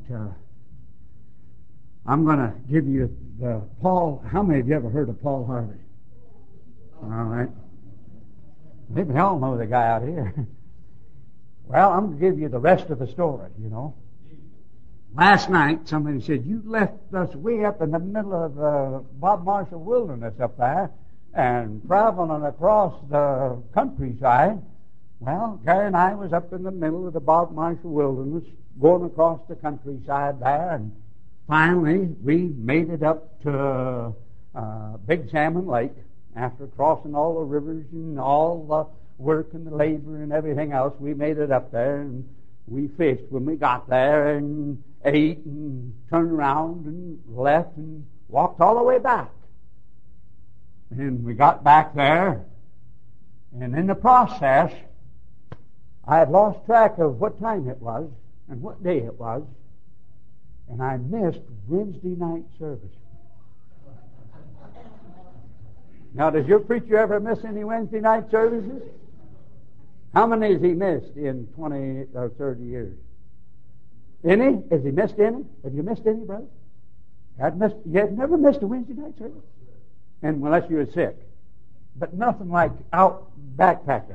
I'm going to give you the Paul. How many of you ever heard of Paul Harvey? All right. Maybe all know the guy out here. Well, I'm going to give you the rest of the story, you know. Last night, somebody said, you left us way up in the middle of Bob Marshall Wilderness up there and traveling across the countryside. Well, Gary and I was up in the middle of the Bob Marshall Wilderness going across the countryside there, and finally we made it up to Big Salmon Lake after crossing all the rivers and all the work and the labor and everything else. We made it up there, and we fished when we got there and ate and turned around and left and walked all the way back. And we got back there, and in the process, I had lost track of what time it was and what day it was, and I missed Wednesday night service. Now, does your preacher ever miss any Wednesday night services? How many has he missed in 20 or 30 years? Any? Has he missed any? Have you missed any, brother? You had never missed a Wednesday night service? And unless you were sick. But nothing like out backpacking.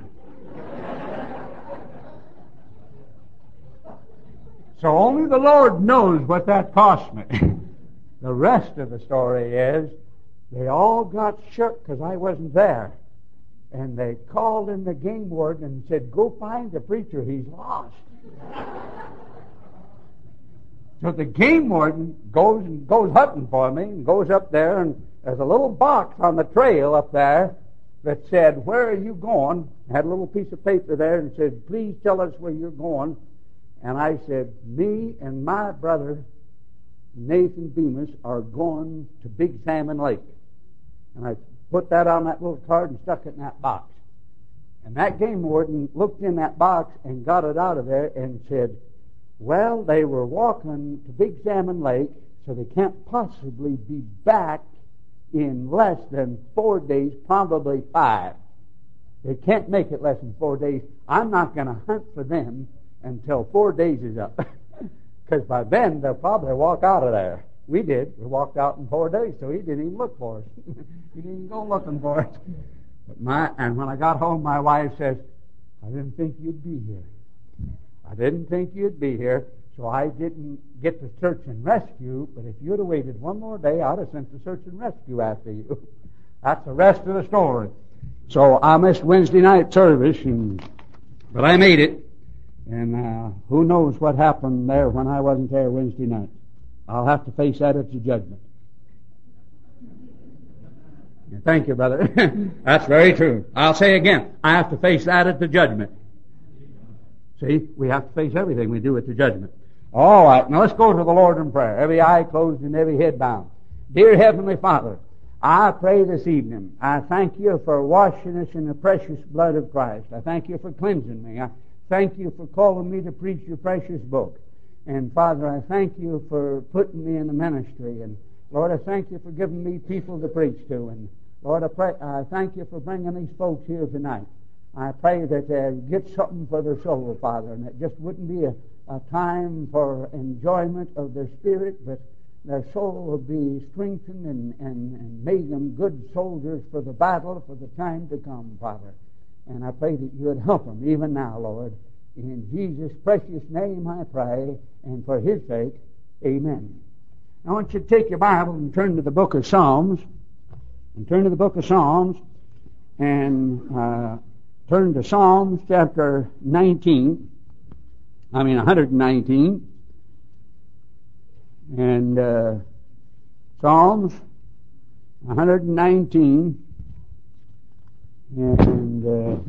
So only the Lord knows what that cost me. The rest of the story is they all got shook because I wasn't there. And they called in the game warden and said, go find the preacher, he's lost. So the game warden goes hunting for me and goes up there, and there's a little box on the trail up there that said, where are you going? I had a little piece of paper there and said, please tell us where you're going. And I said, me and my brother Nathan Bemis are going to Big Salmon Lake. And I put that on that little card and stuck it in that box. And that game warden looked in that box and got it out of there and said, well, they were walking to Big Salmon Lake, so they can't possibly be back in less than 4 days, probably 5. They can't make it less than 4 days. I'm not going to hunt for them until 4 days is up. Because by then, they'll probably walk out of there. We did. We walked out in 4 days, so he didn't even look for us. He didn't even go looking for us. And when I got home, my wife says, I didn't think you'd be here. I didn't think you'd be here, so I didn't get to search and rescue, but if you'd have waited one more day, I'd have sent the search and rescue after you. That's the rest of the story. So I missed Wednesday night service, but I made it. And who knows what happened there when I wasn't there Wednesday night. I'll have to face that at the judgment. Thank you, brother. That's very true. I'll say again, I have to face that at the judgment. See, we have to face everything we do at the judgment. All right, now let's go to the Lord in prayer. Every eye closed and every head bowed. Dear Heavenly Father, I pray this evening, I thank you for washing us in the precious blood of Christ. I thank you for cleansing me. I thank you for calling me to preach your precious book. And Father, I thank you for putting me in the ministry. And Lord, I thank you for giving me people to preach to. And Lord, I thank you for bringing these folks here tonight. I pray that they get something for their soul, Father, and it just wouldn't be a time for enjoyment of their spirit, but their soul will be strengthened and made them good soldiers for the battle for the time to come, Father. And I pray that you would help them even now, Lord. In Jesus' precious name I pray, and for his sake, amen. I want you to take your Bible and turn to the book of Psalms. Turn to Psalms chapter 119. And Psalms 119. And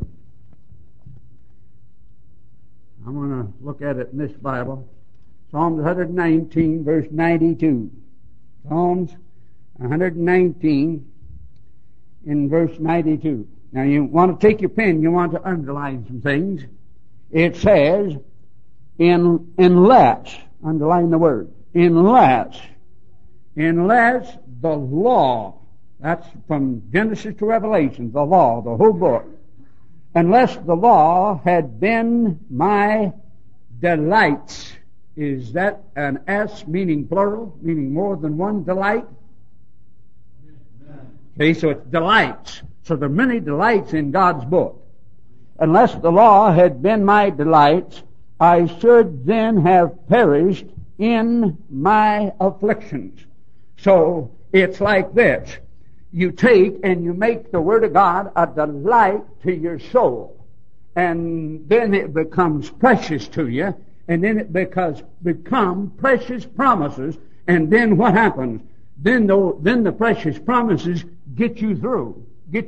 I'm going to look at it in this Bible. Psalms 119, verse 92. Psalms 119 in verse 92. Now you want to take your pen, you want to underline some things. It says, unless, underline the word, unless the law, that's from Genesis to Revelation, the law, the whole book, unless the law had been my delights, Is that an S meaning plural, meaning more than one delight? See, so it's delights. So there are many delights in God's book. Unless the law had been my delights, I should then have perished in my afflictions. So it's like this. You take and you make the Word of God a delight to your soul. And then it becomes precious to you. And then it become precious promises. And then what happens? Then the precious promises get you through.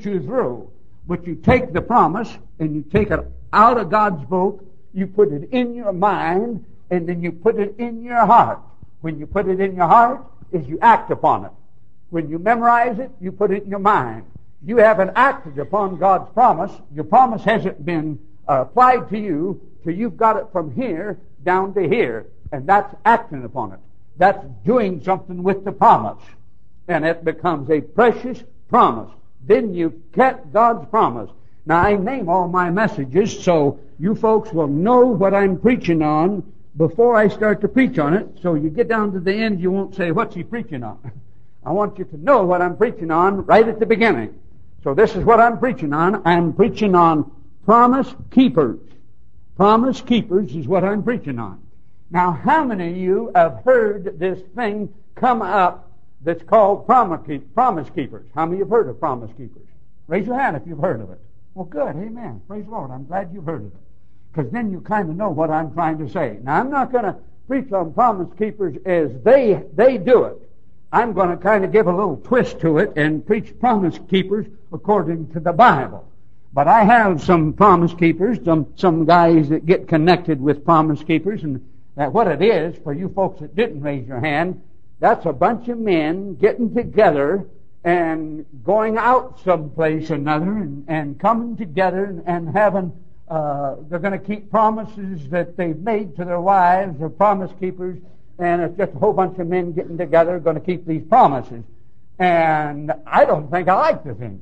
But you take the promise and you take it out of God's book, you put it in your mind, and then you put it in your heart. When you put it in your heart, is you act upon it. When you memorize it, you put it in your mind. You haven't acted upon God's promise. Your promise hasn't been applied to you till you've got it from here down to here. And that's acting upon it. That's doing something with the promise. And it becomes a precious promise. Then you get God's promise. Now, I name all my messages so you folks will know what I'm preaching on before I start to preach on it. So you get down to the end, you won't say, what's he preaching on? I want you to know what I'm preaching on right at the beginning. So this is what I'm preaching on. I'm preaching on promise keepers. Promise keepers is what I'm preaching on. Now, how many of you have heard this thing come up that's called promise keepers? How many have heard of promise keepers? Raise your hand if you've heard of it. Well, good. Amen. Praise the Lord. I'm glad you've heard of it. Because then you kind of know what I'm trying to say. Now, I'm not going to preach on promise keepers as they do it. I'm going to kind of give a little twist to it and preach promise keepers according to the Bible. But I have some promise keepers, some guys that get connected with promise keepers, and that what it is, for you folks that didn't raise your hand, that's a bunch of men getting together and going out someplace or another and coming together and having, they're going to keep promises that they've made to their wives. They're promise keepers, and it's just a whole bunch of men getting together going to keep these promises. And I don't think I like the thing.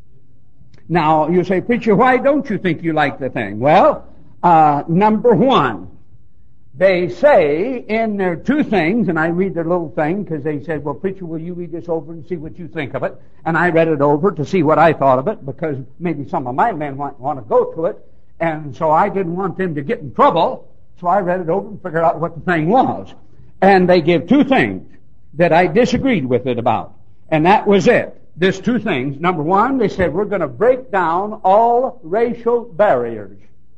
Now, you say, preacher, why don't you think you like the thing? Well, number one, they say in their two things, and I read their little thing because they said, well, preacher, will you read this over and see what you think of it? And I read it over to see what I thought of it because maybe some of my men want to go to it. And so I didn't want them to get in trouble. So I read it over and figured out what the thing was. And they give two things that I disagreed with it about. And that was it. There's two things. Number one, they said we're going to break down all racial barriers.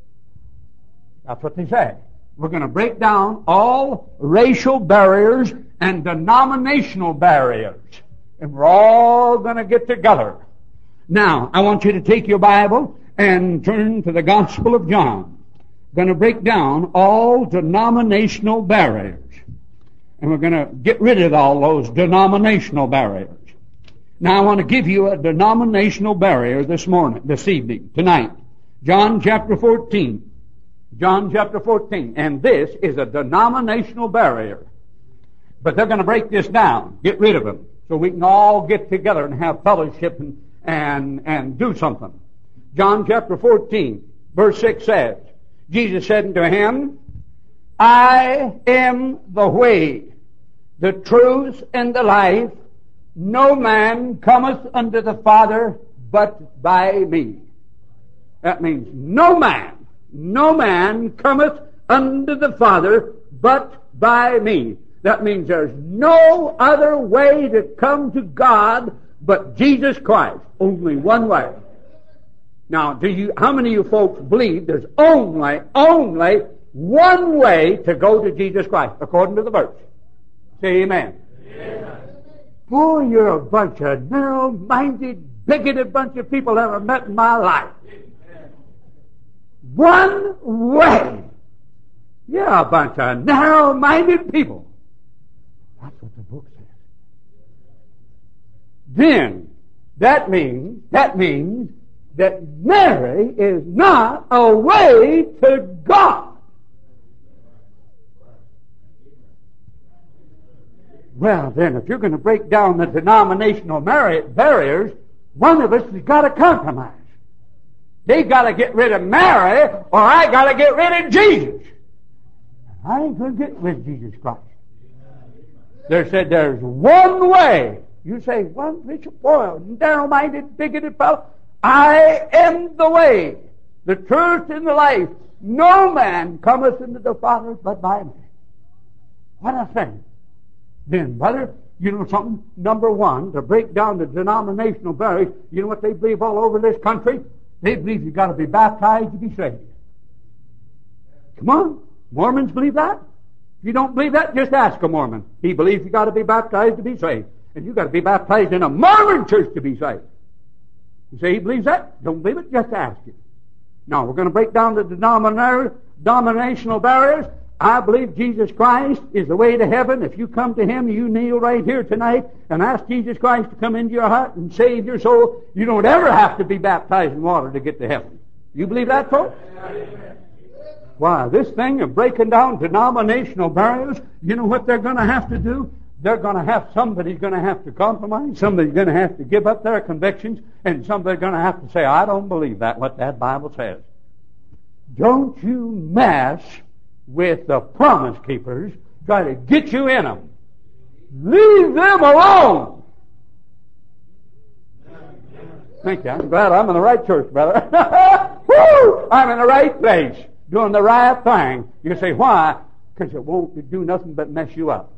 That's what they say. We're going to break down all racial barriers and denominational barriers. And we're all going to get together. Now, I want you to take your Bible and turn to the Gospel of John. Going to break down all denominational barriers. And we're going to get rid of all those denominational barriers. Now, I want to give you a denominational barrier this evening, tonight. John chapter 14. John chapter 14. And this is a denominational barrier. But they're going to break this down, get rid of them, so we can all get together and have fellowship and do something. John chapter 14, verse 6 says, Jesus said unto him, I am the way, the truth, and the life. No man cometh unto the Father but by me. That means no man cometh unto the Father but by me. That means there's no other way to come to God but Jesus Christ. Only one way. Now, how many of you folks believe there's only one way to go to Jesus Christ, according to the verse? Say amen. Amen. Boy, you're a bunch of narrow-minded, bigoted bunch of people I've ever met in my life. One way. You're a bunch of narrow-minded people. That's what the book says. Then, that means that Mary is not a way to God. Well, then, if you're going to break down the denominational barriers, one of us has got to compromise. They got to get rid of Mary, or I got to get rid of Jesus. I ain't going to get with Jesus Christ. They said there's one way. You say, one Bishop Boyle, narrow-minded, bigoted fellow. I am the way, the truth, and the life. No man cometh into the Father but by me. What a thing. Then, brother, you know something? Number one, to break down the denominational barriers, you know what they believe all over this country? They believe you've got to be baptized to be saved. Come on. Mormons believe that? If you don't believe that, just ask a Mormon. He believes you've got to be baptized to be saved. And you've got to be baptized in a Mormon church to be saved. You say he believes that? Don't believe it? Just ask him. Now, we're going to break down the denominational barriers. I believe Jesus Christ is the way to heaven. If you come to Him, you kneel right here tonight and ask Jesus Christ to come into your heart and save your soul. You don't ever have to be baptized in water to get to heaven. You believe that, folks? Why, this thing of breaking down denominational barriers, you know what they're going to have to do? They're going to have, somebody's going to have to compromise, somebody's going to have to give up their convictions, and somebody's going to have to say, I don't believe that, what that Bible says. Don't you mess with the promise keepers, try to get you in them. Leave them alone. Thank you. I'm glad I'm in the right church, brother. Woo! I'm in the right place, doing the right thing. You say, why? Because it won't do nothing but mess you up.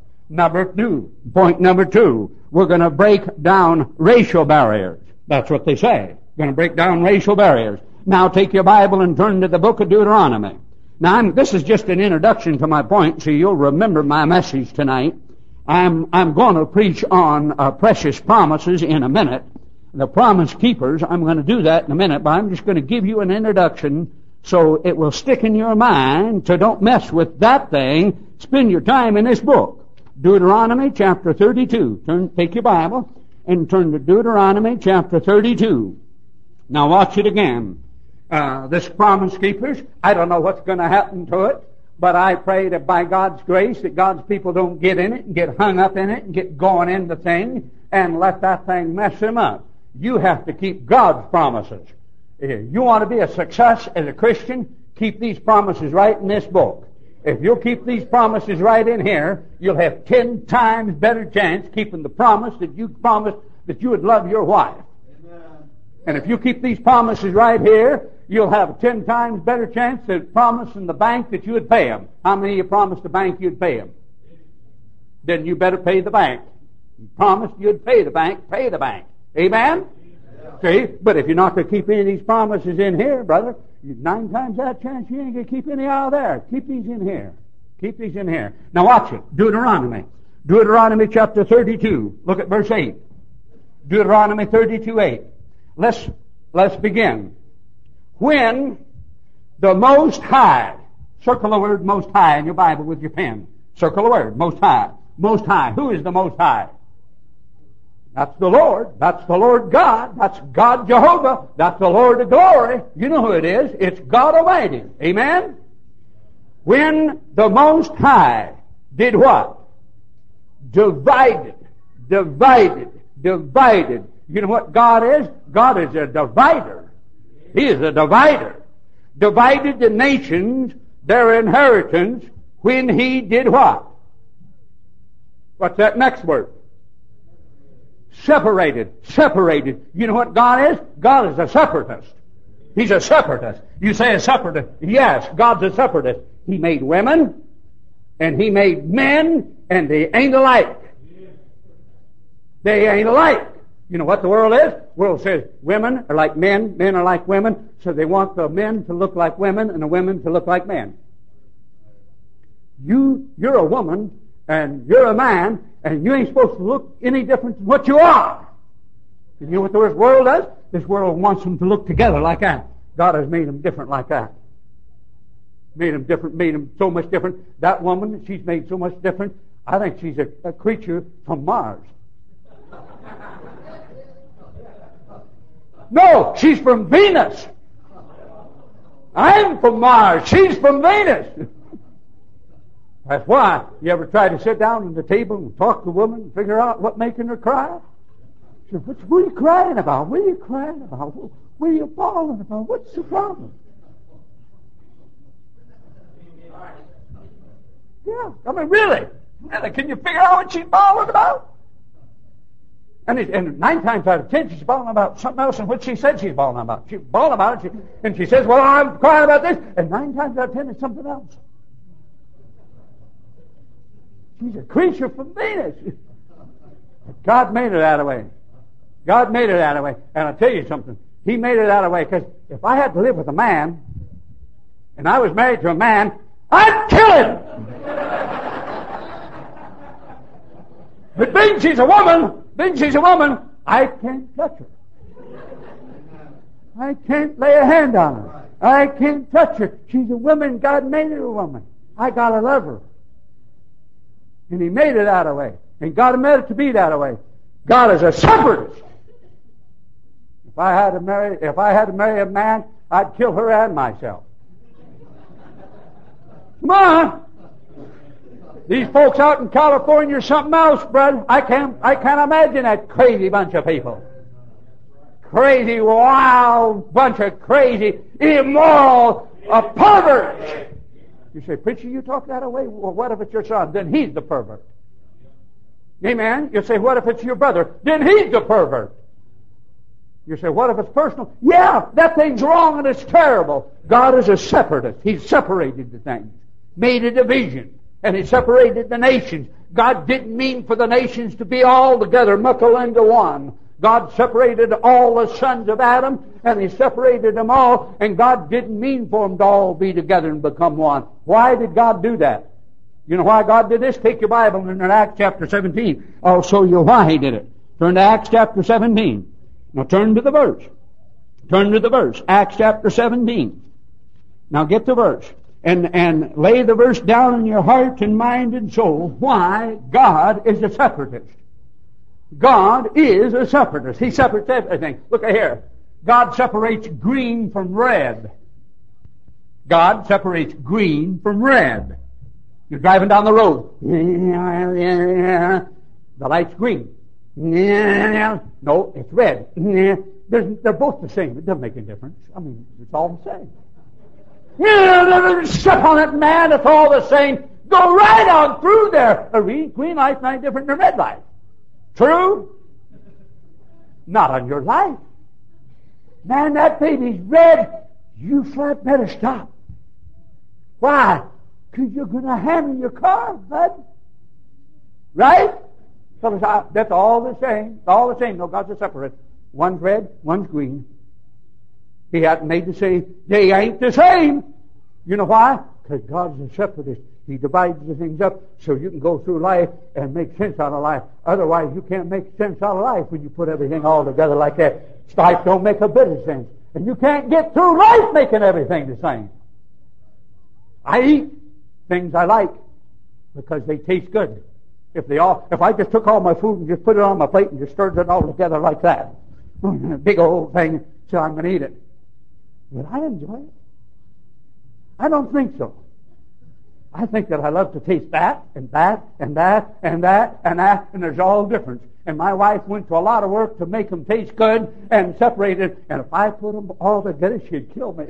Point number two, we're going to break down racial barriers. That's what they say. We're going to break down racial barriers. Now take your Bible and turn to the book of Deuteronomy. Now this is just an introduction to my point, so you'll remember my message tonight. I'm going to preach on precious promises in a minute. The promise keepers, I'm going to do that in a minute, but I'm just going to give you an introduction so it will stick in your mind, so don't mess with that thing. Spend your time in this book. Deuteronomy chapter 32. Take your Bible and turn to Deuteronomy chapter 32. Now watch it again. This promise keepers, I don't know what's going to happen to it, but I pray that by God's grace that God's people don't get in it and get hung up in it and get going in the thing and let that thing mess them up. You have to keep God's promises. If you want to be a success as a Christian, keep these promises right in this book. If you'll keep these promises right in here, you'll have 10 times better chance keeping the promise that you promised that you would love your wife. Amen. And if you keep these promises right here, you'll have 10 times better chance of promising the bank that you would pay them. How many of you promised the bank you'd pay them? Then you better pay the bank. You promised you'd pay the bank, pay the bank. Amen? Yeah. See? But if you're not going to keep any of these promises in here, brother, 9 times that chance you ain't going to keep any out there. Keep these in here. Keep these in here. Now watch it. Deuteronomy. Deuteronomy chapter 32. Look at verse 8. Deuteronomy 32:8. Let's begin. When the Most High, circle the word Most High in your Bible with your pen. Circle the word Most High. Most High. Who is the Most High? That's the Lord. That's the Lord God. That's God Jehovah. That's the Lord of glory. You know who it is. It's God Almighty. Amen? When the Most High did what? Divided. You know what God is? God is a divider. He is a divider. Divided the nations, their inheritance, when He did what? What's that next word? Separated. You know what God is? God is a separatist. He's a separatist. You say a separatist. Yes, God's a separatist. He made women, and He made men, and they ain't alike. They ain't alike. You know what the world is? The world says women are like men, men are like women, so they want the men to look like women and the women to look like men. You're a woman, and you're a man, and you ain't supposed to look any different than what you are. And you know what the world does? This world wants them to look together like that. God has made them different like that. Made them so much different. That woman, she's made so much different. I think she's a creature from Mars. No, she's from Venus. I'm from Mars. She's from Venus. That's why. You ever try to sit down at the table and talk to a woman and figure out what's making her cry? She said, what are you crying about? What are you crying about? What are you bawling about? What's the problem? yeah. I mean, really? Really? Can you figure out what she's bawling about? And 9 times out of 10, she's bawling about something else than what she said she's bawling about. She's bawling about it, and she says, well, I'm crying about this. And 9 times out of 10, it's something else. She's a creature from Venus. God made her that way. God made her that way. And I'll tell you something. He made her that way because if I had to live with a man, and I was married to a man, I'd kill him. But being she's a woman, I can't touch her. I can't lay a hand on her. I can't touch her. She's a woman. God made her a woman. I gotta love her. And He made it that way. And God made it to be that way. God is a separatist. If I had to marry a man, I'd kill her and myself. Come on. These folks out in California are something else, brother. I can't imagine that crazy bunch of people. Crazy, wild bunch of crazy, immoral, perverts. You say, preacher, you talk that way? Well, what if it's your son? Then he's the pervert. Amen? You say, what if it's your brother? Then he's the pervert. You say, what if it's personal? Yeah, that thing's wrong and it's terrible. God is a separatist. He's separated the things. Made a division. And He separated the nations. God didn't mean for the nations to be all together, muckle into one. God separated all the sons of Adam, and He separated them all, and God didn't mean for them to all be together and become one. Why did God do that? You know why God did this? Take your Bible and in Acts chapter 17. I'll show you why He did it. Turn to Acts chapter 17. Now turn to the verse. Turn to the verse. Acts chapter 17. Now get the verse. And lay the verse down in your heart and mind and soul. Why God is a separatist. God is a separatist. He separates everything. Look at here. God separates green from red. God separates green from red. You're driving down the road. The light's green. No, it's red. They're both the same. It doesn't make any difference. I mean, it's all the same. Step on it, man. It's all the same. Go right on through there. A green light's not different than a red light. True? Not on your life. Man, that baby's red. You flat better stop. Why? Because you're going to handle your car, bud. Right? So that's all the same. It's all the same. No, God's a separate. One's red, one's green. He hadn't made to say, they ain't the same. You know why? Because God's a separatist. He divides the things up so you can go through life and make sense out of life. Otherwise, you can't make sense out of life when you put everything all together like that. Life don't make a bit of sense. And you can't get through life making everything the same. I eat things I like because they taste good. If I just took all my food and just put it on my plate and just stirred it all together like that, big old thing, so I'm going to eat it. Will I enjoy it? I don't think so. I think that I love to taste that, and that, and that, and that, and that, and there's all difference. And my wife went to a lot of work to make them taste good and separated, and if I put them all together, she'd kill me.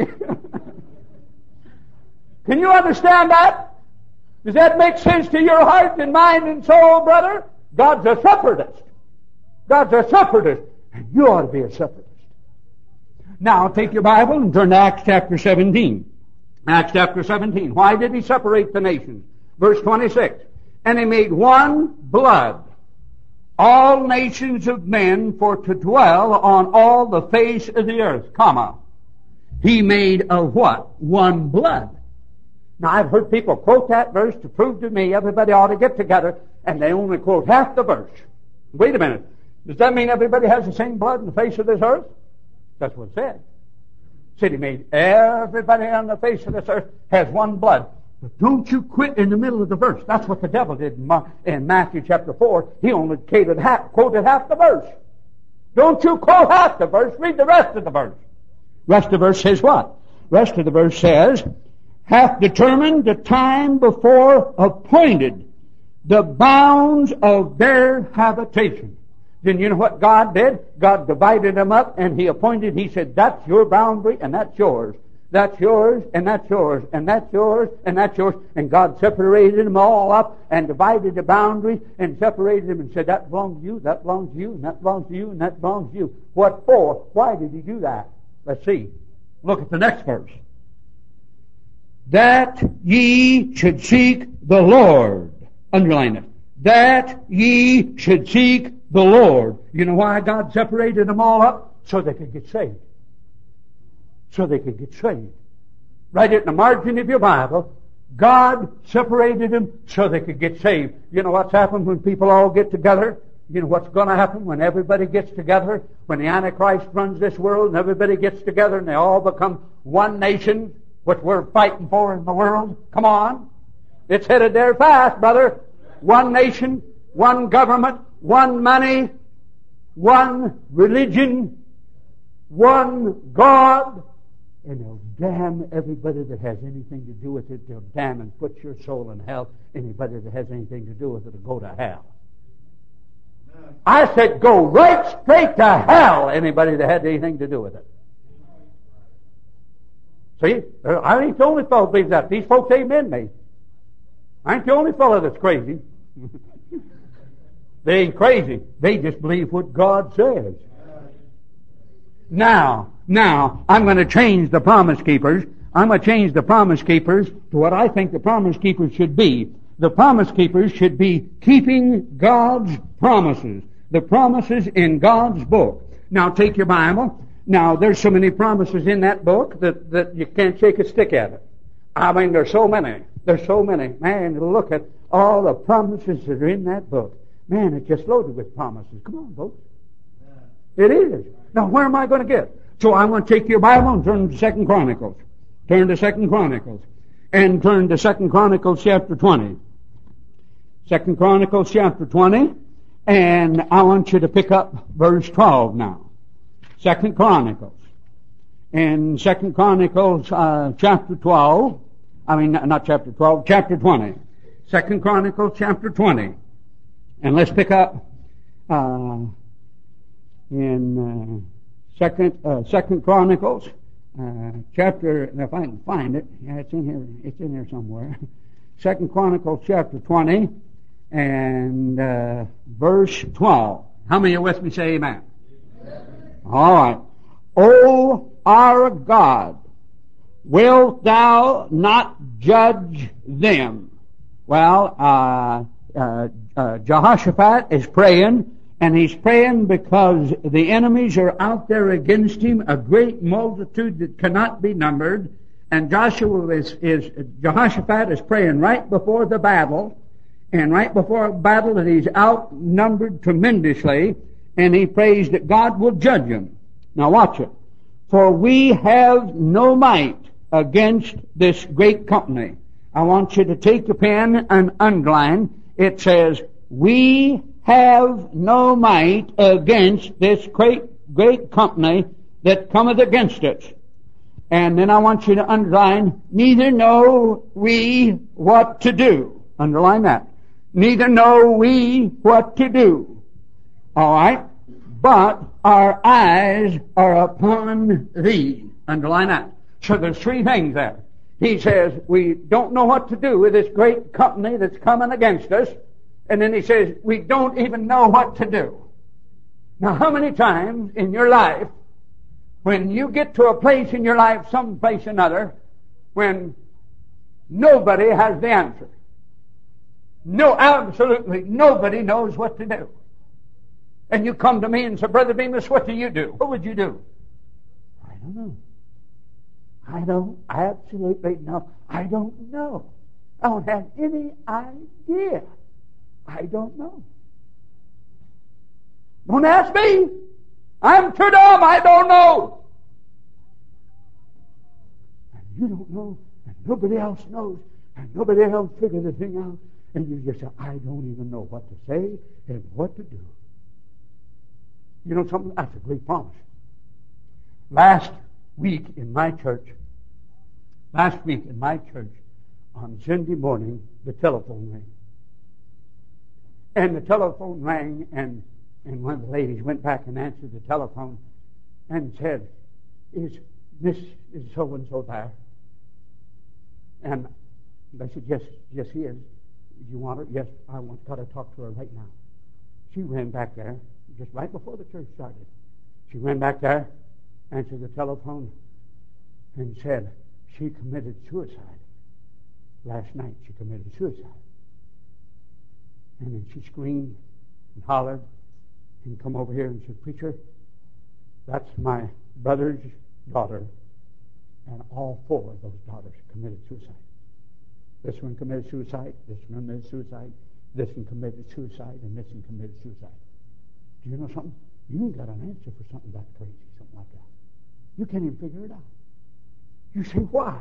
Can you understand that? Does that make sense to your heart and mind and soul, brother? God's a separatist. God's a separatist. And you ought to be a separatist. Now, take your Bible and turn to Acts chapter 17. Acts chapter 17. Why did He separate the nations? Verse 26. And He made one blood, all nations of men, for to dwell on all the face of the earth, comma. He made a what? One blood. Now, I've heard people quote that verse to prove to me everybody ought to get together, and they only quote half the verse. Wait a minute. Does that mean everybody has the same blood in the face of this earth? That's what it said. It said He made everybody on the face of this earth has one blood. But don't you quit in the middle of the verse. That's what the devil did in Matthew chapter 4. He only quoted half the verse. Don't you quote half the verse. Read the rest of the verse. Rest of the verse says what? Rest of the verse says, hath determined the time before appointed the bounds of their habitation. Then you know what God did? God divided them up and He appointed, He said, that's your boundary and that's yours. That's yours, and that's yours, and that's yours, and that's yours. And God separated them all up and divided the boundaries and separated them and said, that belongs to you, that belongs to you, and that belongs to you, and that belongs to you. What for? Why did He do that? Let's see. Look at the next verse. That ye should seek the Lord. Underline it. That ye should seek the Lord. You know why God separated them all up? So they could get saved. So they could get saved. Write it in the margin of your Bible. God separated them so they could get saved. You know what's happened when people all get together? You know what's going to happen when everybody gets together? When the Antichrist runs this world and everybody gets together and they all become one nation, what we're fighting for in the world? Come on. It's headed there fast, brother. One nation, one government, one money, one religion, one God. And they'll damn everybody that has anything to do with it. They'll damn and put your soul in hell. Anybody that has anything to do with it will go to hell. I said go right straight to hell, anybody that had anything to do with it. See? I ain't the only fellow that believes that. These folks amen me. I ain't the only fellow that's crazy. They ain't crazy. They just believe what God says. Now, I'm going to change the promise keepers. I'm going to change the promise keepers to what I think the promise keepers should be. The promise keepers should be keeping God's promises. The promises in God's book. Now take your Bible. Now there's so many promises in that book that you can't shake a stick at it. I mean, there's so many. There's so many. Man, look at all the promises that are in that book. Man, it's just loaded with promises. Come on, folks. It is. Now, where am I going to get? So I want to take your Bible and turn to 2 Chronicles. Turn to 2 Chronicles. And turn to 2 Chronicles chapter 20. 2 Chronicles chapter 20. And I want you to pick up verse 12 now. 2 Chronicles. In 2 Chronicles chapter 12. I mean, not chapter 12, chapter 20. 2 Chronicles chapter 20. And let's pick up in Second Chronicles chapter, if I can find it, yeah, it's in here somewhere. 2 Chronicles chapter 20 and verse 12. How many are with me? Say amen. All right. O our God, wilt thou not judge them? Well, Jehoshaphat is praying, and he's praying because the enemies are out there against him, a great multitude that cannot be numbered. And Jehoshaphat is praying right before the battle, and right before a battle that he's outnumbered tremendously, and he prays that God will judge him. Now watch it. For we have no might against this great company. I want you to take your pen and underline. It says, we have no might against this great company that cometh against us. And then I want you to underline, neither know we what to do. Underline that. Neither know we what to do. All right? But our eyes are upon thee. Underline that. So there's three things there. He says, we don't know what to do with this great company that's coming against us. And then he says, we don't even know what to do. Now, how many times in your life, when you get to a place in your life, some place or another, when nobody has the answer? No, absolutely nobody knows what to do. And you come to me and say, Brother Bemis, what do you do? What would you do? I don't know. I don't absolutely know. I don't know. I don't have any idea. I don't know. Don't ask me. I'm too dumb. I don't know. And you don't know, and nobody else knows, and nobody else figured the thing out, and you just say, I don't even know what to say and what to do. You know something? That's a great promise. Last week in my church, on Sunday morning, the telephone rang. And the telephone rang, and one of the ladies went back and answered the telephone and said, Is This is so-and-so there. And they said, yes, he is. You want her? Yes, got to talk to her right now. She ran back there, just right before the church started. She ran back there, answered the telephone, and said she committed suicide. Last night she committed suicide. And then she screamed and hollered and come over here and said, Preacher, that's my brother's daughter, and all 4 of those daughters committed suicide. This one committed suicide, this one committed suicide, this one committed suicide, and this one committed suicide. Do you know something? You ain't got an answer for something that crazy, something like that. You can't even figure it out. You say, why?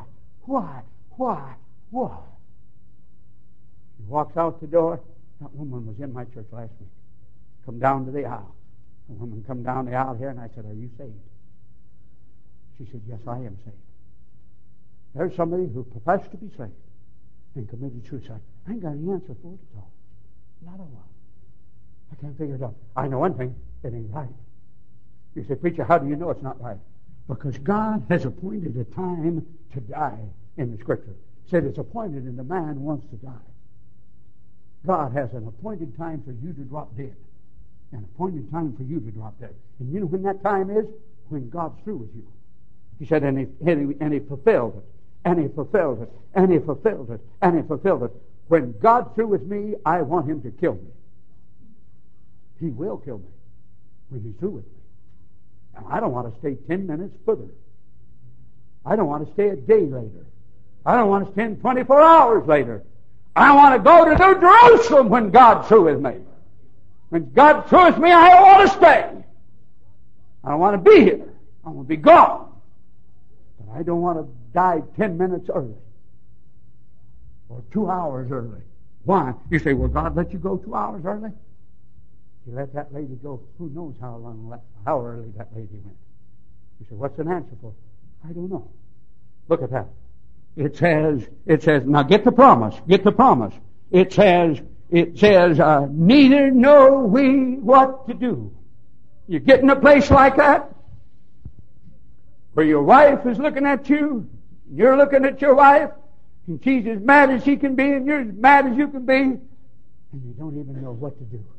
He walks out the door. That woman was in my church last week. Come down to the aisle. A woman come down the aisle here, and I said, are you saved? She said, yes, I am saved. There's somebody who professed to be saved and committed suicide. I ain't got any answer for it at all. Not a one. I can't figure it out. I know one thing. It ain't right. You say, Preacher, how do you know it's not right? Because God has appointed a time to die in the Scripture. It said it's appointed and the man wants to die. God has an appointed time for you to drop dead. An appointed time for you to drop dead. And you know when that time is? When God's through with you. He said, and he fulfilled it. And he fulfilled it. And he fulfilled it. And he fulfilled it. When God's through with me, I want him to kill me. He will kill me when he's through with me. And I don't want to stay 10 minutes further. I don't want to stay a day later. I don't want to spend 24 hours later. I want to go to New Jerusalem when God's through with me. When God's through with me, I don't want to stay. I don't want to be here. I want to be gone. But I don't want to die 10 minutes early. Or 2 hours early. Why? You say, well, God let you go 2 hours early? He let that lady go. Who knows how early that lady went? You say, what's an answer for? I don't know. Look at that. It says, now get the promise. It says, neither know we what to do. You get in a place like that, where your wife is looking at you, you're looking at your wife, and she's as mad as she can be, and you're as mad as you can be, and you don't even know what to do.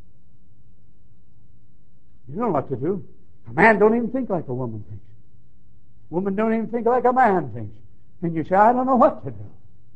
You don't know what to do. A man don't even think like a woman thinks. Woman don't even think like a man thinks. And you say, I don't know what to do.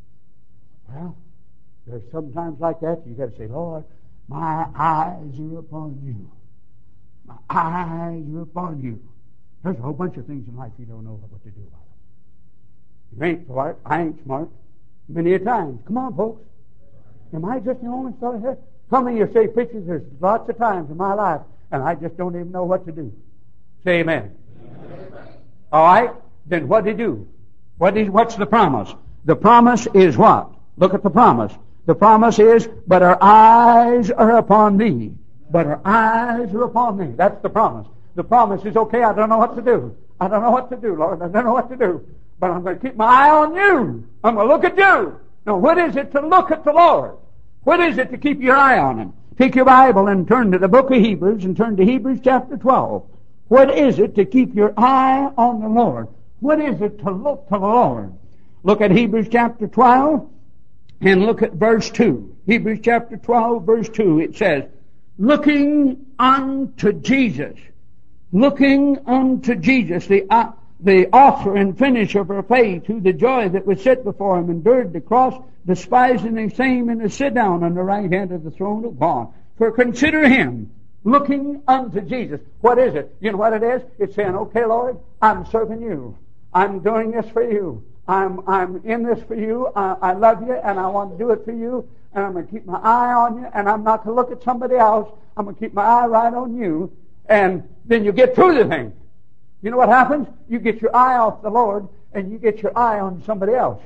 Well, there's sometimes like that you got to say, Lord, my eyes are upon you. My eyes are upon you. There's a whole bunch of things in life you don't know what to do about them. You ain't smart. I ain't smart. Many a times. Come on, folks. Am I just the only fellow here? Some of you say, Preacher, there's lots of times in my life and I just don't even know what to do. Say amen. Amen. All right? Then what did he do? What's the promise? The promise is what? Look at the promise. The promise is, but our eyes are upon thee. But our eyes are upon thee. That's the promise. The promise is, okay, I don't know what to do. I don't know what to do, Lord. I don't know what to do. But I'm going to keep my eye on you. I'm going to look at you. Now, what is it to look at the Lord? What is it to keep your eye on him? Take your Bible and turn to the book of Hebrews and turn to Hebrews chapter 12. What is it to keep your eye on the Lord? What is it to look to the Lord? Look at Hebrews chapter 12 and look at verse 2. Hebrews chapter 12, verse 2, it says, looking unto Jesus. Looking unto Jesus, the author and finisher of our faith, who the joy that was set before him endured the cross, despising the same, and to sit down on the right hand of the throne of God. For consider him, looking unto Jesus. What is it? You know what it is? It's saying, okay, Lord, I'm serving you. I'm doing this for you. I'm in this for you. I love you, and I want to do it for you. And I'm going to keep my eye on you, and I'm not going to look at somebody else. I'm going to keep my eye right on you. And then you get through the thing. You know what happens? You get your eye off the Lord, and you get your eye on somebody else.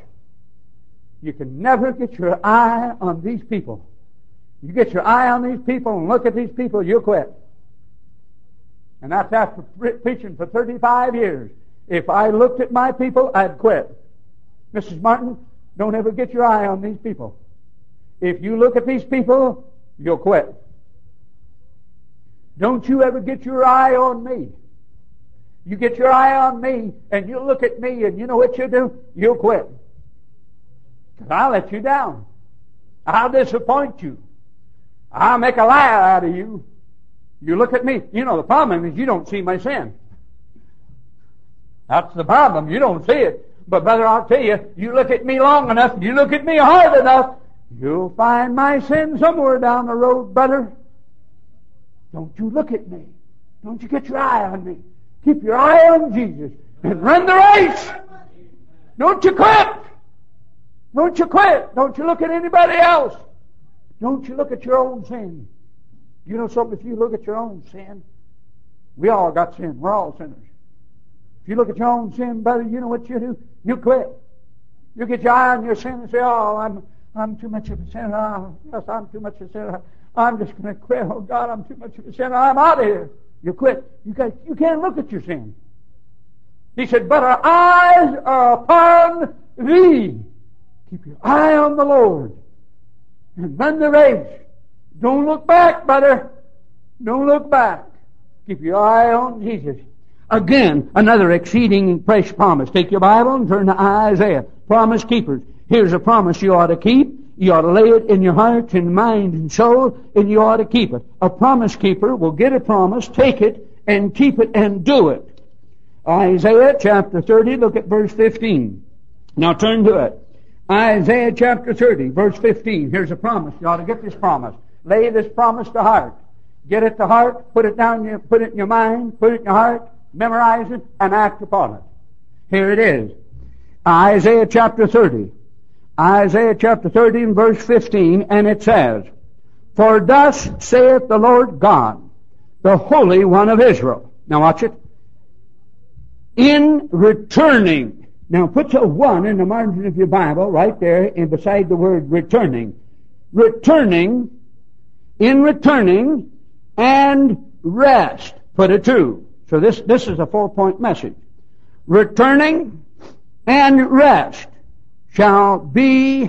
You can never get your eye on these people. You get your eye on these people and look at these people, you'll quit. And that's after preaching for 35 years. If I looked at my people, I'd quit. Mrs. Martin, don't ever get your eye on these people. If you look at these people, you'll quit. Don't you ever get your eye on me. You get your eye on me, and you look at me, and you know what you'll do? You'll quit. Because I'll let you down. I'll disappoint you. I'll make a liar out of you. You look at me. You know, the problem is you don't see my sin. That's the problem. You don't see it. But brother, I'll tell you, you look at me long enough, you look at me hard enough, you'll find my sin somewhere down the road, brother. Don't you look at me. Don't you get your eye on me. Keep your eye on Jesus and run the race. Don't you quit. Don't you quit. Don't you look at anybody else. Don't you look at your own sin. You know something? If you look at your own sin, we all got sin. We're all sinners. If you look at your own sin, brother, you know what you do? You quit. You get your eye on your sin and say, oh, I'm too much of a sinner. Oh, yes, I'm too much of a sinner. I'm just going to quit. Oh, God, I'm too much of a sinner. I'm out of here. You quit. You can't look at your sin. He said, but our eyes are upon thee. Keep your eye on the Lord and run the race. Don't look back, brother. Don't look back. Keep your eye on Jesus. Again, another exceeding precious promise. Take your Bible and turn to Isaiah. Promise keepers. Here's a promise you ought to keep. You ought to lay it in your heart and mind and soul, and you ought to keep it. A promise keeper will get a promise, take it, and keep it and do it. Isaiah chapter 30, look at verse 15. Now turn to it. Isaiah chapter 30, verse 15. Here's a promise. You ought to get this promise. Lay this promise to heart. Get it to heart, put it down, put it in your mind, put it in your heart, memorize it, and act upon it. Here it is. Isaiah chapter 30. Isaiah chapter 30 and verse 15, and it says, for thus saith the Lord God, the Holy One of Israel. Now watch it. In returning. Now put a 1 in the margin of your Bible, right there, and beside the word returning. Returning, in returning, and rest. Put a 2. So this is a 4-point message. Returning and rest shall ye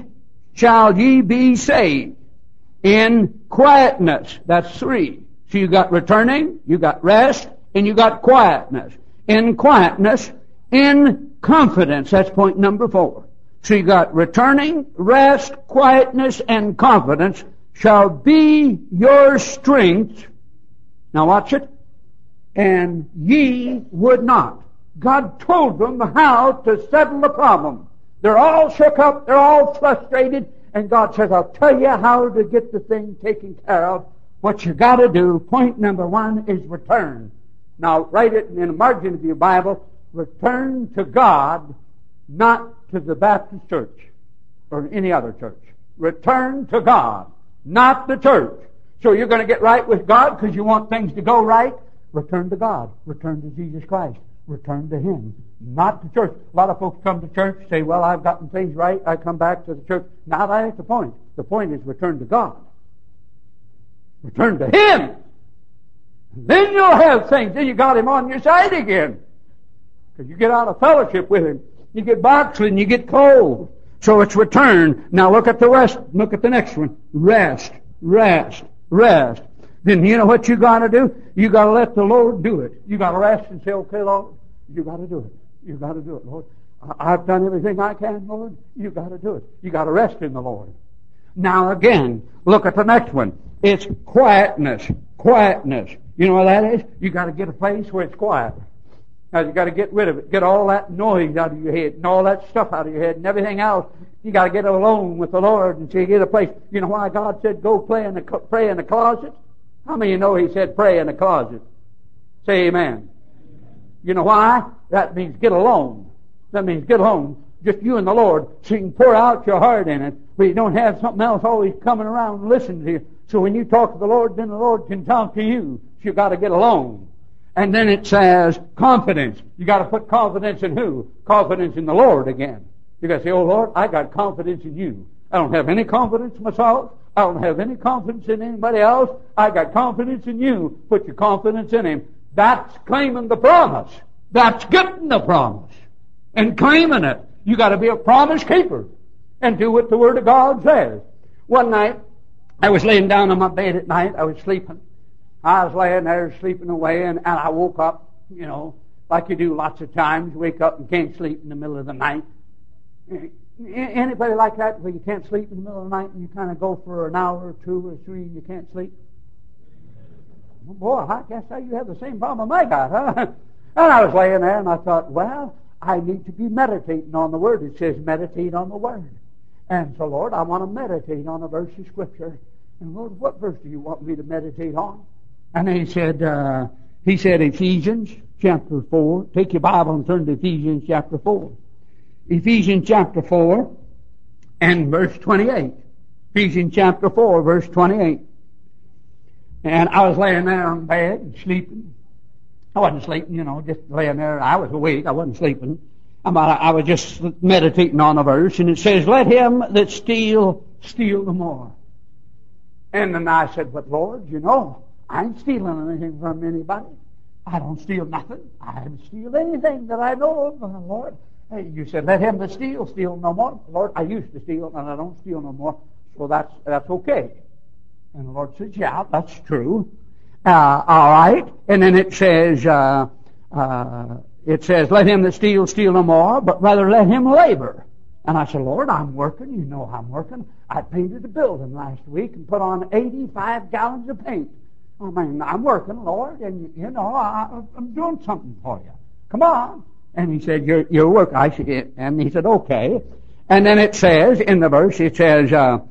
be saved in quietness. That's 3. So you got returning, you got rest, and you got quietness. In quietness, in confidence. That's point number 4. So you got returning, rest, quietness, and confidence shall be your strength. Now watch it. And ye would not. God told them how to settle the problem. They're all shook up, they're all frustrated, and God says, I'll tell you how to get the thing taken care of. What you got to do, point number 1, is return. Now write it in the margin of your Bible, return to God, not to the Baptist church or any other church. Return to God, not the church. So you're going to get right with God because you want things to go right? Return to God. Return to Jesus Christ. Return to Him, not the church. A lot of folks come to church, say, well, I've gotten things right, I come back to the church. Now that ain't the point. The point is return to God. Return to Him. Then you'll have things. Then you got Him on your side again. Because you get out of fellowship with Him. You get backslidden, you get cold. So it's return. Now look at the rest. Look at the next one. Rest, rest, rest. Then you know what you got to do? You got to let the Lord do it. You got to rest and say, okay, Lord, you got to do it. You got to do it, Lord. I've done everything I can, Lord. You got to do it. You got to rest in the Lord. Now again, look at the next one. It's quietness. Quietness. You know what that is? You got to get a place where it's quiet. Now you got to get rid of it. Get all that noise out of your head and all that stuff out of your head and everything else. You got to get alone with the Lord and say, get a place. You know why God said go pray in the closet? How many of you know He said pray in the closet? Say amen. You know why? That means get alone. That means get alone. Just you and the Lord, so you can pour out your heart in it, but you don't have something else always coming around and listening to you. So when you talk to the Lord, then the Lord can talk to you. So you got to get alone. And then it says confidence. You got to put confidence in who? Confidence in the Lord again. You got to say, oh Lord, I got confidence in you. I don't have any confidence in myself. I don't have any confidence in anybody else. I got confidence in you. Put your confidence in Him. That's claiming the promise. That's getting the promise and claiming it. You got to be a promise keeper and do what the Word of God says. One night, I was laying down on my bed at night. I was sleeping. I was laying there sleeping away, and I woke up, like you do lots of times, wake up and can't sleep in the middle of the night. Anybody like that where you can't sleep in the middle of the night and you kind of go for an hour or two or three and you can't sleep? Well, boy, I guess you have the same problem I got, huh? And I was laying there and I thought, well, I need to be meditating on the Word. It says meditate on the Word. And so, Lord, I want to meditate on a verse of Scripture. And Lord, what verse do you want me to meditate on? And he said Ephesians chapter 4. Take your Bible and turn to Ephesians chapter 4. Ephesians chapter 4 and verse 28. Ephesians chapter 4, verse 28. And I was laying there on bed and sleeping. I wasn't sleeping, just laying there. I was awake. I wasn't sleeping. I was just meditating on a verse, and it says, let him that steal the more. And then I said, but Lord, I ain't stealing anything from anybody. I don't steal nothing. I haven't steal anything that I know of, Lord. Hey, you said, let him that steal no more. Lord, I used to steal, and I don't steal no more, so that's okay. And the Lord says, yeah, that's true. All right. And then it says, let him that steal no more, but rather let him labor. And I said, Lord, I'm working. You know I'm working. I painted a building last week and put on 85 gallons of paint. I mean, I'm working, Lord, and I'm doing something for you. Come on. And he said, you're working. And he said, okay. And then it says, in the verse, it says,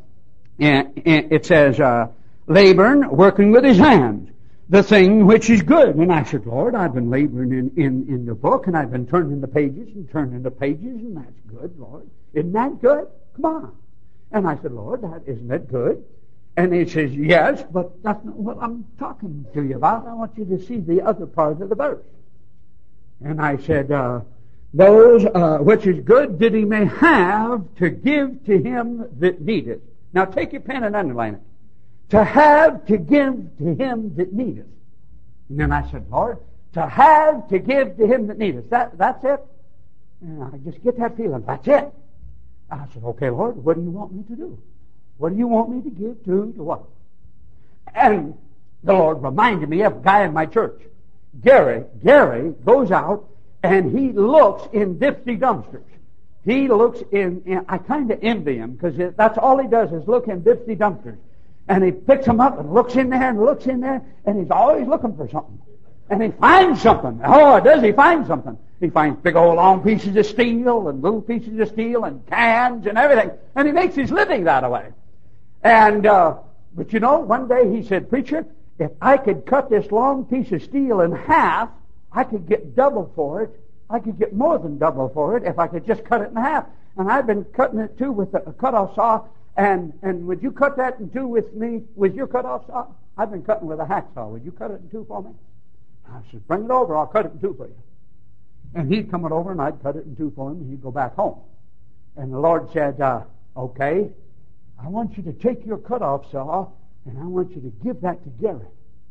laboring, working with his hands, the thing which is good. And I said, Lord, I've been laboring in the book, and I've been turning the pages, and that's good, Lord. Isn't that good? Come on. And I said, Lord, isn't that good? And he says, yes, but that's not what I'm talking to you about. I want you to see the other part of the verse. And I said, those which is good that he may have to give to him that needeth. Now take your pen and underline it. To have to give to him that needeth. And then I said, Lord, to have to give to him that needeth. That's it? And I just get that feeling. That's it. I said, okay, Lord, what do you want me to do? What do you want me to give to what? And the Lord reminded me of a guy in my church. Gary goes out and he looks in dipsy dumpsters. He looks in I kind of envy him because that's all he does is look in dipsy dumpsters. And he picks them up and looks in there and he's always looking for something. And he finds something. Oh, does he find something? He finds big old long pieces of steel and little pieces of steel and cans and everything. And he makes his living that way. And, but one day he said, preacher, if I could cut this long piece of steel in half, I could get double for it. I could get more than double for it if I could just cut it in half. And I've been cutting it too with a cutoff saw. And would you cut that in two with me with your cutoff saw? I've been cutting with a hacksaw. Would you cut it in two for me? I said, bring it over. I'll cut it in two for you. And he'd come over and I'd cut it in two for him and he'd go back home. And the Lord said, okay, I want you to take your cutoff saw and I want you to give that to Gary.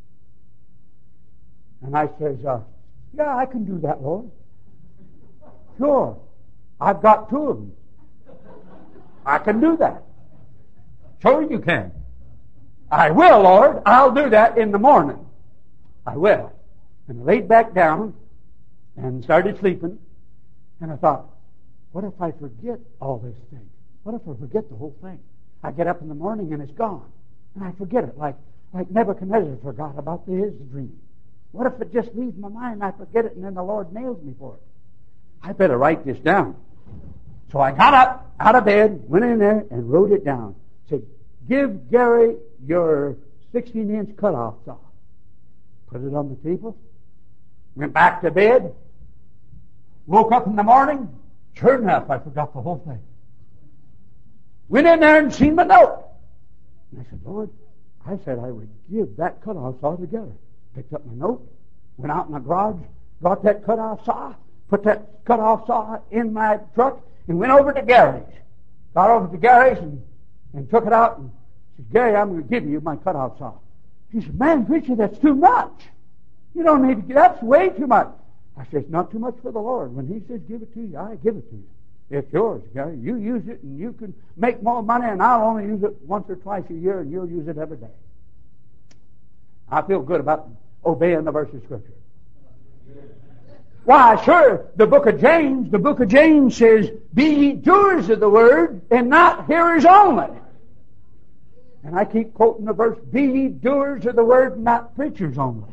And I says, yeah, I can do that, Lord. Sure. I've got two of them. I can do that. Sure you can. I will, Lord. I'll do that in the morning. I will. And I laid back down and started sleeping. And I thought, what if I forget all this thing? What if I forget the whole thing? I get up in the morning and it's gone. And I forget it like Nebuchadnezzar forgot about his dream. What if it just leaves my mind and I forget it and then the Lord nails me for it? I better write this down. So I got up out of bed, went in there and wrote it down. Said, give Gary your 16-inch cutoff saw. Put it on the table. Went back to bed. Woke up in the morning. Sure enough, I forgot the whole thing. Went in there and seen my note. And I said, Lord, I said I would give that cutoff saw to Gary. Picked up my note, went out in the garage, got that cutoff saw, put that cutoff saw in my truck, and went over to Gary's. Got over to Gary's and took it out and said, Gary, I'm going to give you my cutoff saw. He said, man, preacher, that's too much. You don't need to, that's way too much. I said, it's not too much for the Lord. When he says give it to you, I give it to you. It's yours, Gary. You use it and you can make more money and I'll only use it once or twice a year and you'll use it every day. I feel good about obeying the verse of Scripture. Why, sure, the book of James says, be ye doers of the word and not hearers only. And I keep quoting the verse, be ye doers of the word and not preachers only.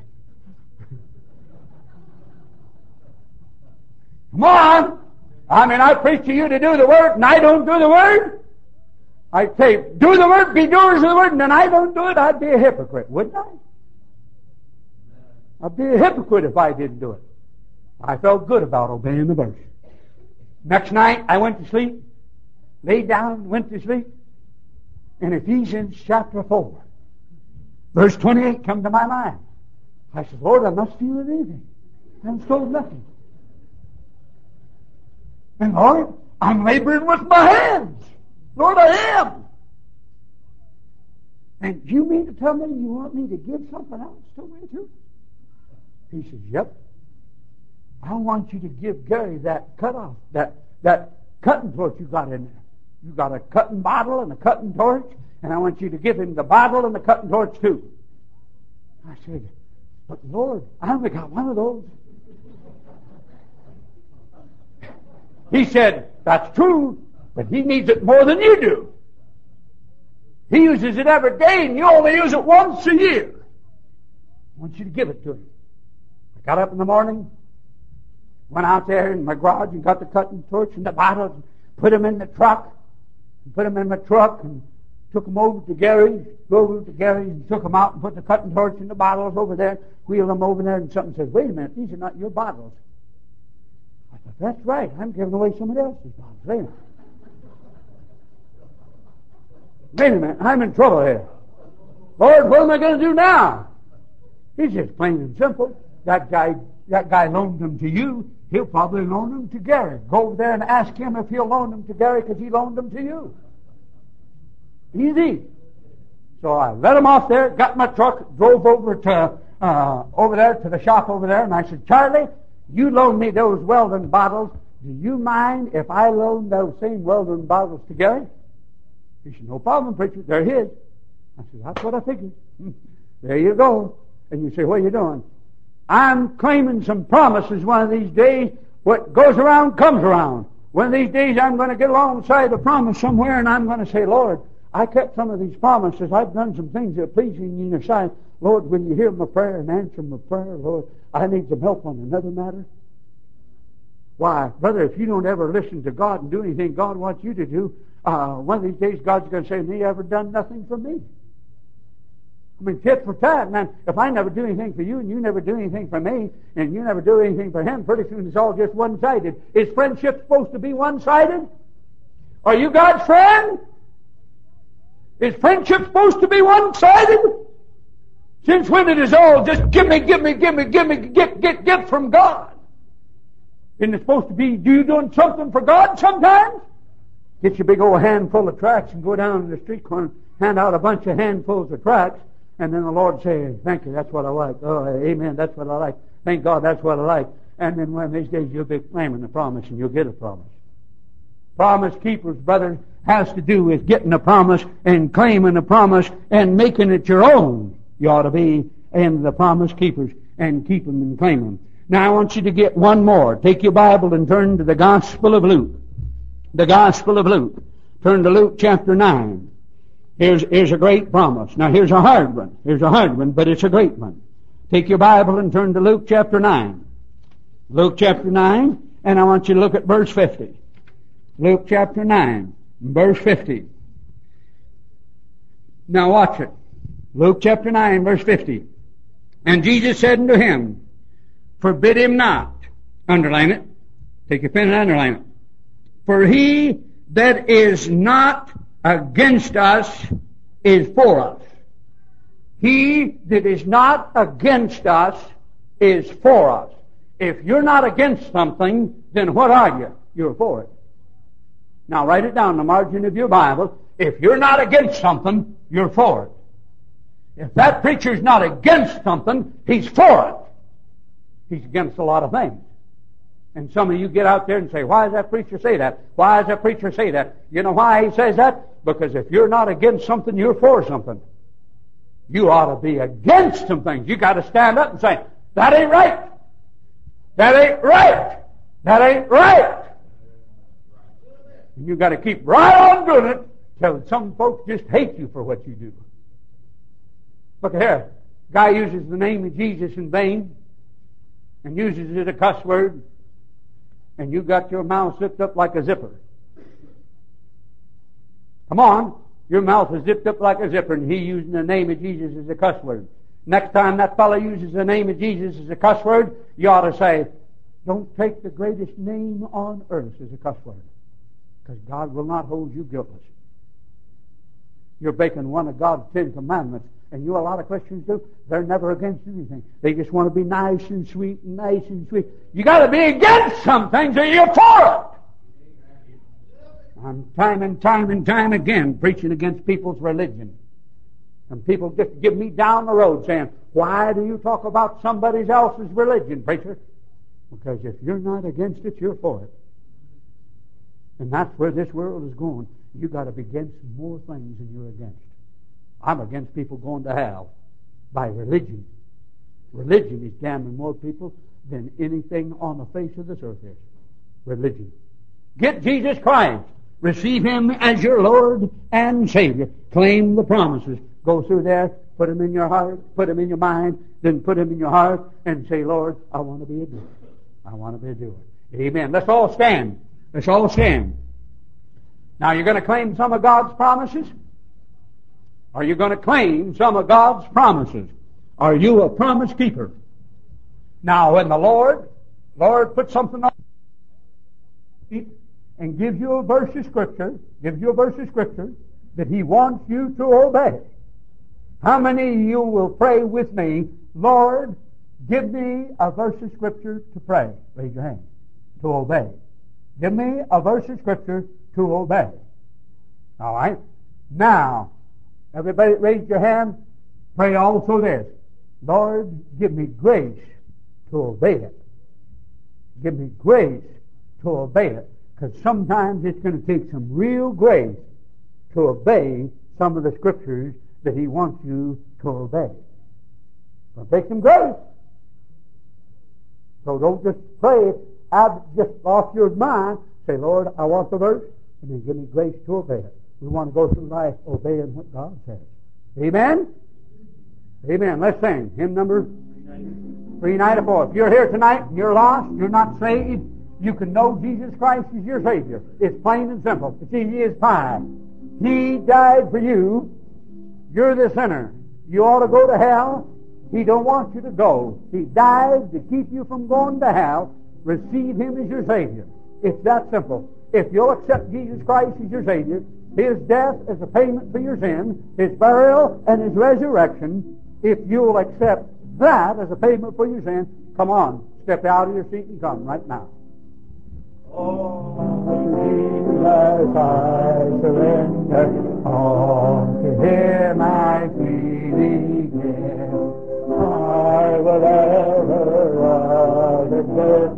Come on! I preach to you to do the word and I don't do the word. I say, do the word, be doers of the word, and then I don't do it, I'd be a hypocrite, wouldn't I? I'd be a hypocrite if I didn't do it. I felt good about obeying the verse. Next night, I went to sleep, laid down, went to sleep, and Ephesians chapter 4, verse 28 come to my mind. I said, Lord, I must do anything. I haven't told nothing. And Lord, I'm laboring with my hands. Lord, I am. And you mean to tell me you want me to give something else to me too? He says, yep. I want you to give Gary that cutoff, that cutting torch you got in there. You got a cutting bottle and a cutting torch, and I want you to give him the bottle and the cutting torch too. I said, but Lord, I only got one of those. He said, that's true, but he needs it more than you do. He uses it every day, and you only use it once a year. I want you to give it to him. I got up in the morning, went out there in my garage and got the cutting torch and the bottles, and put them in the truck, and took them over to Gary's, and took them out and put the cutting torch and the bottles over there, wheeled them over there, and something says, wait a minute, these are not your bottles. I thought, that's right, I'm giving away somebody else's bottles. Wait a minute, I'm in trouble here. Lord, what am I going to do now? He's just plain and simple. That guy loaned them to you. He'll probably loan them to Gary. Go over there and ask him if he'll loan them to Gary because he loaned them to you. Easy. So I let him off there, got my truck, drove over to the shop over there, and I said, Charlie, you loaned me those Weldon bottles. Do you mind if I loan those same Weldon bottles to Gary? He said, no problem, preacher. They're his. I said, that's what I figured. There you go. And you say, what are you doing? I'm claiming some promises one of these days. What goes around comes around. One of these days I'm going to get alongside the promise somewhere and I'm going to say, Lord, I kept some of these promises. I've done some things that are pleasing in your sight. Lord, will you hear my prayer and answer my prayer? Lord, I need some help on another matter. Why, brother, if you don't ever listen to God and do anything God wants you to do, one of these days God's going to say, "Me ever done nothing for me?" I mean, tit for tat, man. If I never do anything for you and you never do anything for me and you never do anything for him, pretty soon it's all just one-sided. Is friendship supposed to be one-sided? Are you God's friend? Is friendship supposed to be one-sided? Since when it is all just give me, get from God? Isn't it supposed to be you doing something for God sometimes? Get your big old handful of tracts and go down to the street corner, hand out a bunch of handfuls of tracts, and then the Lord say, thank you, that's what I like. Oh, amen, that's what I like. Thank God, that's what I like. And then one of these days you'll be claiming the promise and you'll get a promise. Promise keepers, brother, has to do with getting a promise and claiming a promise and making it your own. You ought to be in the promise keepers and keep them and claim them. Now I want you to get one more. Take your Bible and turn to the Gospel of Luke. The Gospel of Luke. Turn to Luke chapter 9. Here's a great promise. Now here's a hard one. Here's a hard one, but it's a great one. Take your Bible and turn to Luke chapter 9. Luke chapter 9, and I want you to look at verse 50. Luke chapter 9, verse 50. Now watch it. Luke chapter 9, verse 50. And Jesus said unto him, forbid him not. Underline it. Take your pen and underline it. For he that is not against us is for us. He that is not against us is for us. If you're not against something, then what are you? You're for it. Now write it down in the margin of your Bible. If you're not against something, you're for it. If that preacher's not against something, he's for it. He's against a lot of things. And some of you get out there and say, why does that preacher say that? Why does that preacher say that? You know why he says that? Because if you're not against something, you're for something. You ought to be against some things. You got to stand up and say, that ain't right. That ain't right. That ain't right. And you got to keep right on doing it till some folks just hate you for what you do. Look here. Guy uses the name of Jesus in vain and uses it a cuss word, and you got your mouth zipped up like a zipper. Come on. Your mouth is zipped up like a zipper, and he using the name of Jesus as a cuss word. Next time that fellow uses the name of Jesus as a cuss word, you ought to say, don't take the greatest name on earth as a cuss word, because God will not hold you guiltless. You're breaking one of God's 10 commandments, and a lot of Christians do. They're never against anything. They just want to be nice and sweet and nice and sweet. You got to be against some things, or you're for it. I'm time and time again preaching against people's religion. And people just give me down the road saying, why do you talk about somebody else's religion, preacher? Because if you're not against it, you're for it. And that's where this world is going. You got to be against more things than you're against. I'm against people going to hell by religion. Religion is damning more people than anything on the face of this earth is. Religion. Get Jesus Christ. Receive Him as your Lord and Savior. Claim the promises. Go through there, put Him in your heart, put Him in your mind, then put Him in your heart and say, Lord, I want to be a doer. I want to be a doer. Amen. Let's all stand. Let's all stand. Now, you're going to claim some of God's promises? Are you going to claim some of God's promises? Are you a promise keeper? Now, when the Lord puts something on and gives you a verse of Scripture, that He wants you to obey, how many of you will pray with me, Lord, give me a verse of Scripture to pray? Raise your hand. To obey. Give me a verse of Scripture to obey. All right? Now, everybody raise your hand. Pray also this. Lord, give me grace to obey it. Give me grace to obey it. Because sometimes it's going to take some real grace to obey some of the Scriptures that He wants you to obey. It'll take some grace. So don't just pray just off your mind. Say, Lord, I want the verse, and then give me grace to obey it. We want to go through life obeying what God says. Amen? Amen. Let's sing. Hymn number 394. If you're here tonight and you're lost, you're not saved, you can know Jesus Christ is your Savior. It's plain and simple. It's easy as pie. He died for you. You're the sinner. You ought to go to hell. He don't want you to go. He died to keep you from going to hell. Receive Him as your Savior. It's that simple. If you'll accept Jesus Christ as your Savior, His death as a payment for your sin, His burial and His resurrection, if you'll accept that as a payment for your sin, come on, step out of your seat and come right now. Oh, Jesus, I surrender all to Him I freely give. I will ever love and bless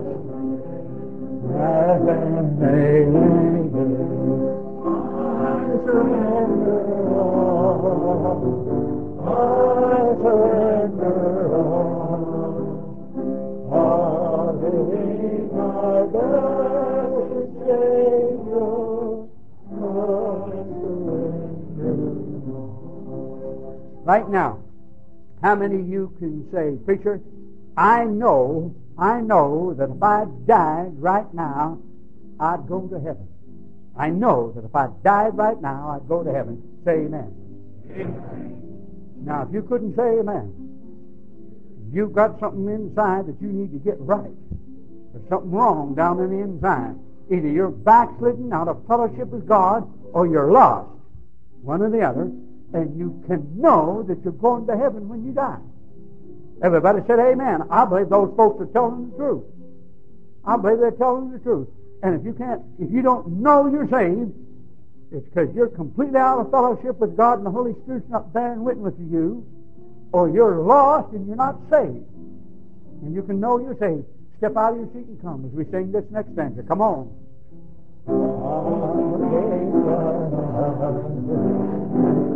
as an angel. I surrender all. I surrender all. All to Thee, my blessed Savior. I surrender all. Right now, how many of you can say, preacher, I know that if I died right now, I'd go to heaven. I know that if I died right now, I'd go to heaven. Say amen. Amen. Now, if you couldn't say amen, you've got something inside that you need to get right. There's something wrong down in the inside. Either you're backslidden out of fellowship with God, or you're lost. One or the other. And you can know that you're going to heaven when you die. Everybody said amen. I believe those folks are telling the truth. I believe they're telling the truth. And if you don't know you're saved, it's because you're completely out of fellowship with God and the Holy Spirit's not bearing witness to you, or you're lost and you're not saved. And you can know you're saved. Step out of your seat and come as we sing this next stanza. Come on.